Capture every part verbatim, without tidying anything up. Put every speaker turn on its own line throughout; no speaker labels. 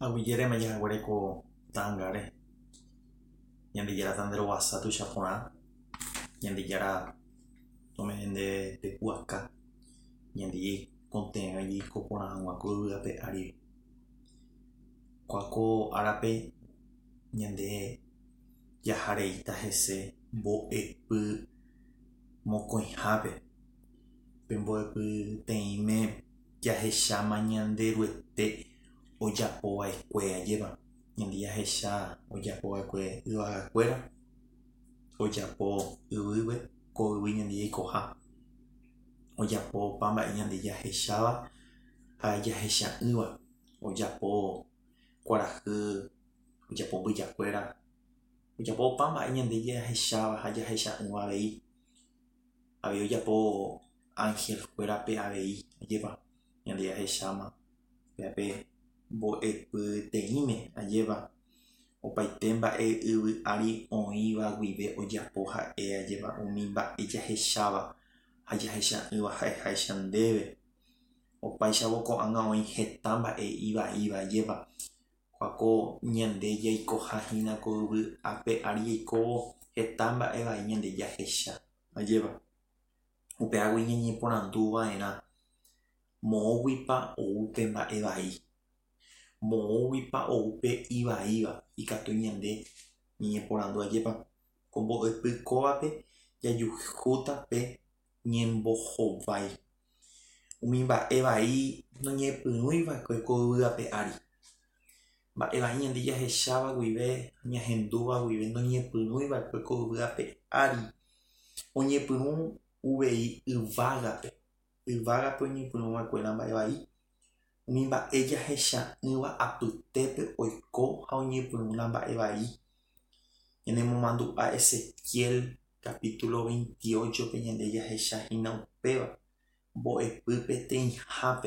Aguilere mayaguareko tangare yandillara tandero wasatu chapona yandillara tomende pe huaca yandi contenga yi kopona huaco pe ari kwako arape yande yahareita hese mbo'epy mokõihápe pe mbo'epy teime jahecháma ñanderuete ojapova'ekue ajéva ñande jahecha ojapova'ekue yvagakuéra ojapo yvýpe ko yvy ñande jaikoha ojapopa mba'e ñande jahecháva ha jahecha'ỹva ojapo kuarahy ojapo mbyjakuéra ojapopa mba'e ñande jahecháva ha jahecha'ỹva avei avei ojapo ángel kuérape avei ajéva ñande jahecháma péape mbo'epyteime ajéva opaite mba'e yvy ári oĩva guive ojapo ha'e ajéva umi mba'e jahecháva ha jahecha'ỹva ha'eháicha ndéve opaichavo ko'ág̃a oĩ heta mba'e ivaíva ajéva kuako ñande jaikohahína ko yvy ápe ári jaikóvo heta mba'e vai ñande jahecha ajéva upeágui ñañeporanduva'erã moõguipa oúpe mba'e vai moõguipa oúpe ivaíva ikatu ñande ñeñeporandu ajépa ko mbo'epy kóvape jajuhúta pe ñembohovái umi mba'e vai noñepyrũiva'ekue ko yvyape ári mba'e vai ñande jahecháva guive ñahendúva guive noñepyrũiva'ekue ko yvyape ári oñepyrũ uvei yvágape yvágape oñepyrũva'ekuéra mba'e vai umi mba'e jahecha'ỹva apytépe oiko ha oñepyrũra mba'e vai ñande momandu'a Ezequiel capítulo veintiocho pe ñande jahechahína upéva mbo'epy peteĩhápe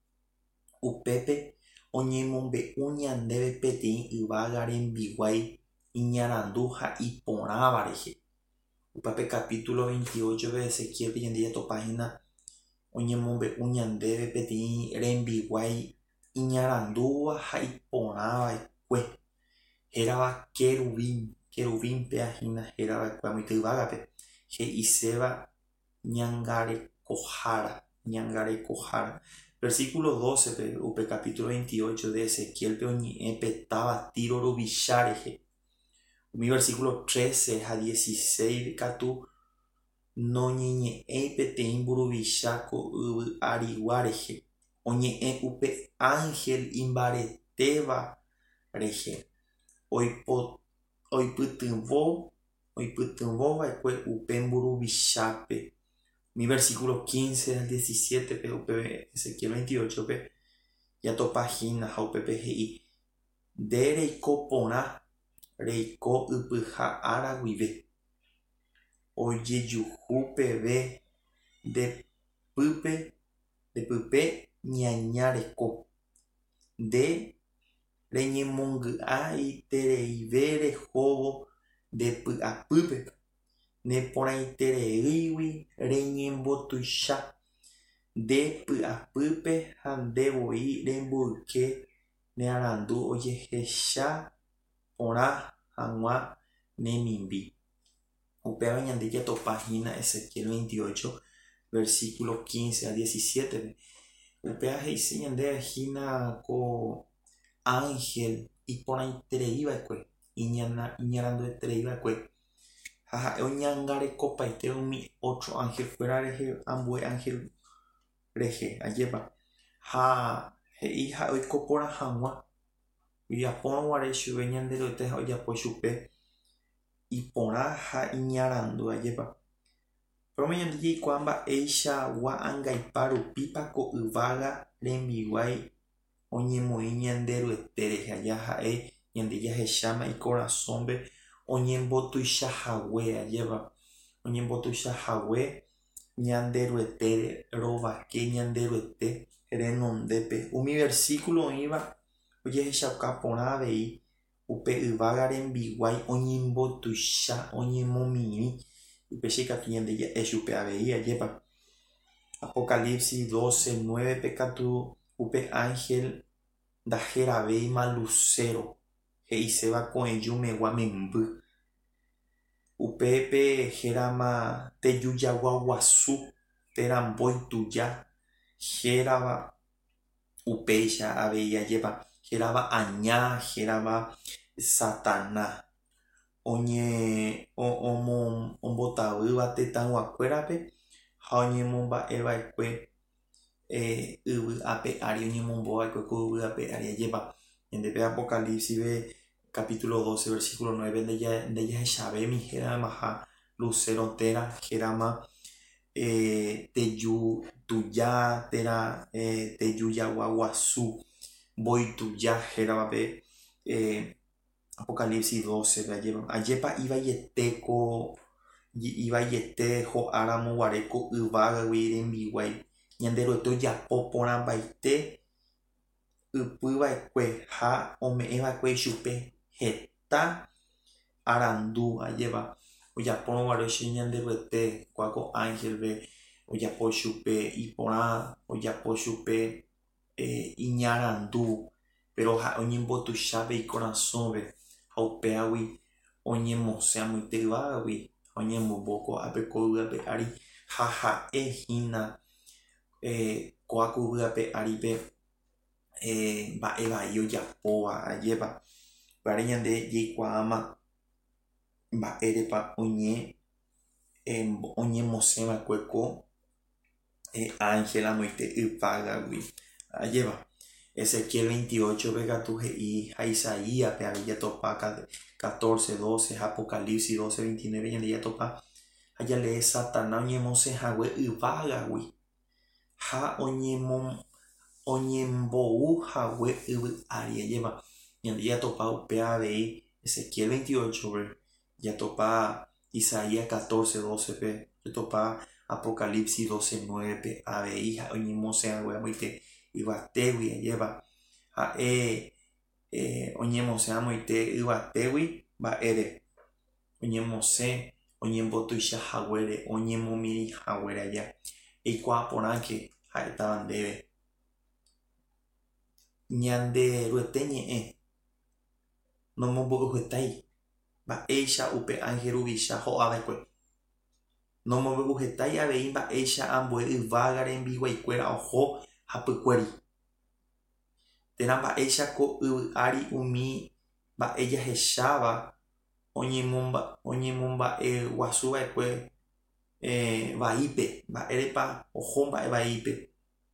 upépe oñemombe'u ñandéve peteĩ yvága rembiguái iñarandu ha iporãva rehe upépe capítulo veintiocho pe Ezequiel pe ñande jatopágina oñemombe'u ñandéve peteĩ rembiguái iñarandúva ha iporãva'ekue hérava querubín querubínpe ahína hérava'ekue amoite yvágape he'iséva ñangarekohára ñangarekohára versículo doce pe upe capítulo veintiocho de Ezequiel pe oñe'ẽ petáva Tiro ruvicha rehe umi versículo trece ha dieciséis katu noñeñe'ẽi peteĩ mburuvicha ko yvy árigua rehe oñe'ẽ upe ángel imbaretéva rehe oipo oipytyvõ oipytyvõva'ekue upe mburuvichápe mi versículo quince al diecisiete pe upe Ezequiel veintiocho pe jatopahína ha upépe he'i nde reiko porã reiko ipyha ára guive ojejuhu peve ndepýpe ndepype ñaña reko nde reñemongy'a itereive rehóvo ndepy'apýpe neporãitereígui reñembotuicha ndepy'apýpe ha ndevoi remboyke nearandu ojehecha porã hag̃ua nemimbi upéva ñande jatopahína Ezequiel veintiocho versículo quince a diecisiete upéva he'ise ñandevehína ko ángel iporãitereíva'ekue iñaranduetereíva'ekue ha ha'e oñangarekopaite umi otro ángel kuéra rehe ambue ángel rehe ajépa ha he'i ha oiko porã hag̃ua ojaporõguare chupe ñande ryete ha ojapo chupe iporã ha iñarandu ajépa pero ñande jaikuaa mba'eichagua ãngaipa rupípa ko yvága rembiguái oñemoĩ ñande ryete rehe aja ha'e ñande jahecháma ikorasõmbe oñembotuichahague ajéva oñembotuichahague ñande ryete rovake ñande ryete renondépe umi versículo oĩva ojehechauka porã avei upe yvága rembiguái oñembotuicha oñemomirĩ upéicha ikatu ñande ja'e chupe avei ajépa Apocalipsis doce nueve pe katu upe ángel ndaheravéima lucero he'iséva ko'ẽjumegua memby upépe hérama tejujagua guasu térãmbói tuja hérava upéicha avei ajépa hérava aña hérava Satanás oñe omo ombotavýva tetãguakuérape ha oñemomba'eva'ekue eh, yvy ape ári oñemombova'ekue ku yvy ape ári ajépa ñandepe Apocalipsis capítulo doce versículo nueve ndejahechávémi héramaha lucero térã hérama eh, teju tuja térã eh, tejujagua guasu mboytuja héravape eh, Apocalipsis doce ajépa ajépa ivaieteko ivaijete ho'áramo yvágagui rembiguái ñande ro'yete ojapo porãmbaite ypyva'ekue ha ome'ẽva'ekue ichupe heta arandu ajépa ojapórõguare che ñande ro'yete kuáko ángelpe ojapo chupe iporã ojapo chupe eh, iñarandu pero ha oñembotuichápe ikorasõpe ha upévagui oñemosẽ amoite yvágagui oñemombo ko'ápe ko yvy ape ári ha ha'ehína eh, ko'áko yvy ape áripe eh, mba'evai ojapóva ajépa pya'ére ñande jaikuaáma mba'érepa oñe eh, oñemosẽva'ekue ko eh, ángel amoite yvágagui ajépa Ezequiel veintiocho pe katu he'i ha Isaías pe avei jatopa catorce doce Apocalipsis doce veintinueve ñande jatopa ha jale'e Satanás oñemosẽhague yvágagui ha oñemo oñembouhague yvy ári ajépa ñande jatopa upe avei Ezequiel veintiocho pe jatopa Isaías catorce doce pe jatopa Apocalipsis doce nueve pe avei ha oñemosẽhague amoite yvatégui ajépa ha'e eh, oñemosẽ amoite yvatégui mba'ére oñemosẽ oñembotuichahaguére oñemomirihaguére aja eikuaa porãke ha'etáva ndéve ñande ro'ete ñe'ẽ nomombo'uhetai mba'éicha upe ángel ruvicha ho'ava'ekue nomombo'uhetai avei mba'éicha ambue yvága rembiguaikuéra oho hapykuéri térã mba'éichako yvy ári umi mba'e jahecháva oñemomba'e guasuva'ekue eh, vaípe mba'érepa oho mba'e vaípe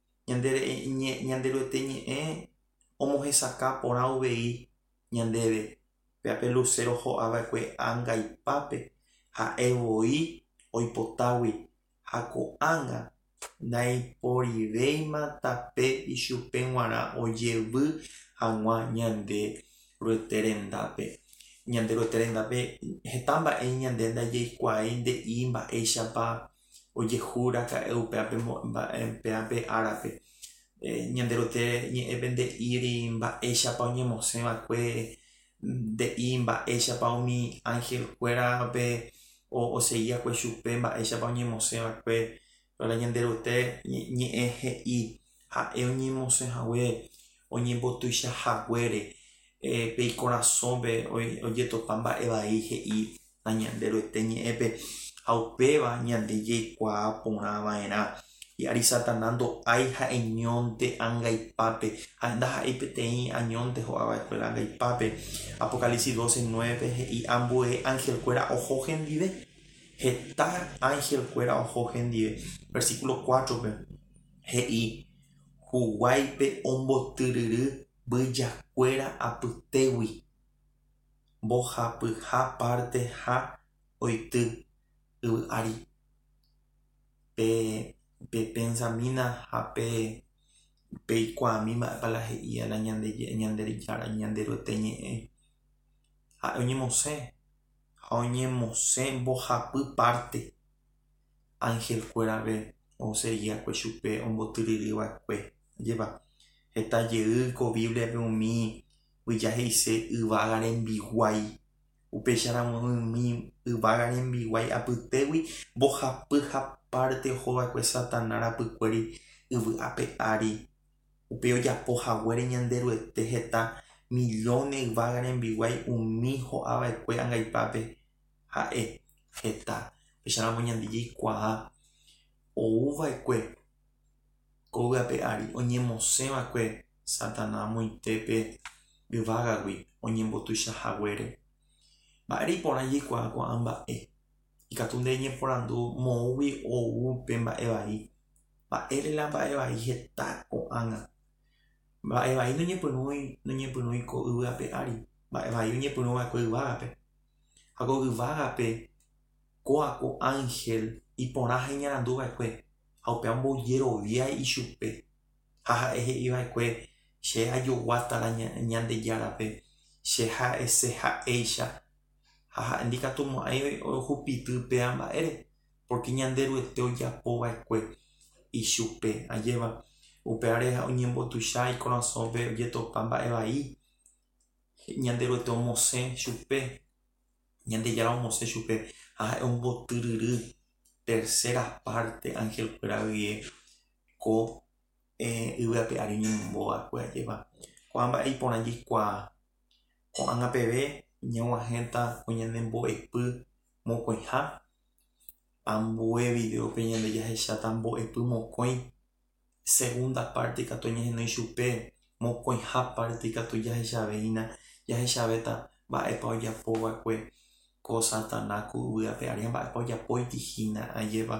ñande ro'ete ñe'ẽ omohesaka porã uvei ñandéve péape lucero ho'ava'ekue ángaipápe ha'evoi oipotágui ha ko'ág̃a ndaiporivéima tape ichupe g̃uarã ojevy hag̃ua ñande ro'ete rendápe ñande ro'ete rendápe heta mba'e ñande ndajeikuaái nde'i mba'éichapa ojehúraka'e upéape péape árape eh, ñande ro'ete ñe'ẽpe nde'íri mba'éichapa oñemosẽva'ekue nde'i mba'éichapa umi ángelkuérape ose'íakue chupe mba'éichapa oñemosẽva'ekue para ñande ro'ete ñe'ẽ he'i ha'e oñemosẽhague oñembotuichahaguére eh, pe ikorasõpe ojetopa mba'evai he'i ha ñande ro'ete ñe'ẽpe ha upéva ñande jaikuaa porãva'erã hi'ári Satanás ndo'ái ha'eñónte ángaipápe ha ndaha'éi peteĩ añónte ho'ava'ekuéra ángaipápe Apocalipsis doce nueve he'i ambue ángelkuéra oho hendive heta ángelkuéra oho hendive versículo cuatro pe he'i huguáipe ombotyryry mbyjakuéra apytégui mbohapyha parte ha oity yvy ári pe pe pensamina ha pe peikuaami mba'épa la he'íala ñande ñanderejára ñande ro'ete ñe'ẽ ha oñemosẽ ha oñemosẽ mbohapy parte ángelkuérape ose'íakue chupe ombotyryrýva'ekue ajépa heta jeýko Bibliape umi mbyja he'ise yvága rembiguái upéicharamo umi yvága rembiguái apytégui mbohapyha parte ohova'ekue Satanás rapykuéri yvy ápe ári upe ojapohaguére ñanderuete heta millones yvága rembiguái umi ho'ava'ekue ãngaipápe ha'e heta péicharamo ñande jaikuaa ouva'ekue ko yvýape ári oñemosẽva'ekue Satanás moitépe yvágagui oñembotuichahaguére mba'ére iporã jaikuaa ko'ã mba'e ikatu nde ñeporandu moõgui ou pe mba'e vai mba'ére la mba'e vai heta ko'ãg̃a mba'e vai noñepyrũi noñepyrũi ko yvýape ári mba'e vai oñepyrũva'ekue yvágape ha ko yvágape kó'ako ángel iporã heñaranduva'ekue ha upéva ombojerovia ichupe ha ha'e he'iva'ekue che ajoguátarã Ñandejárape che ha'ese ha'éicha ha ha'e ndikatumo'ãi ohupyty péva mba'ére porque ñanderuete ojapova'ekue ichupe ajéva upévare oñembotuicha ikorasõpe ojetopa mba'e vai ñanderuete omosẽ chupe Ñandejára omosẽ chupe ha ha'e ombotyryry tercera parte ángelkuéra vie ko yvýape ári oñemombova'ekue ajéva ko'ã mba'e iporã jaikuaa ko'ág̃a peve ñag̃uahẽta ko ñanembo'epy mokõiha ambue videope ñande jahecháta mbo'epy mokõi segunda parte ikatu oñehenói chupe mokõiha parte ikatu jahechavéina jahechavéta mba'épa ojapova'ekue ko Satanás ku yvýape ári ha mba'épa ojapóitihína ajéva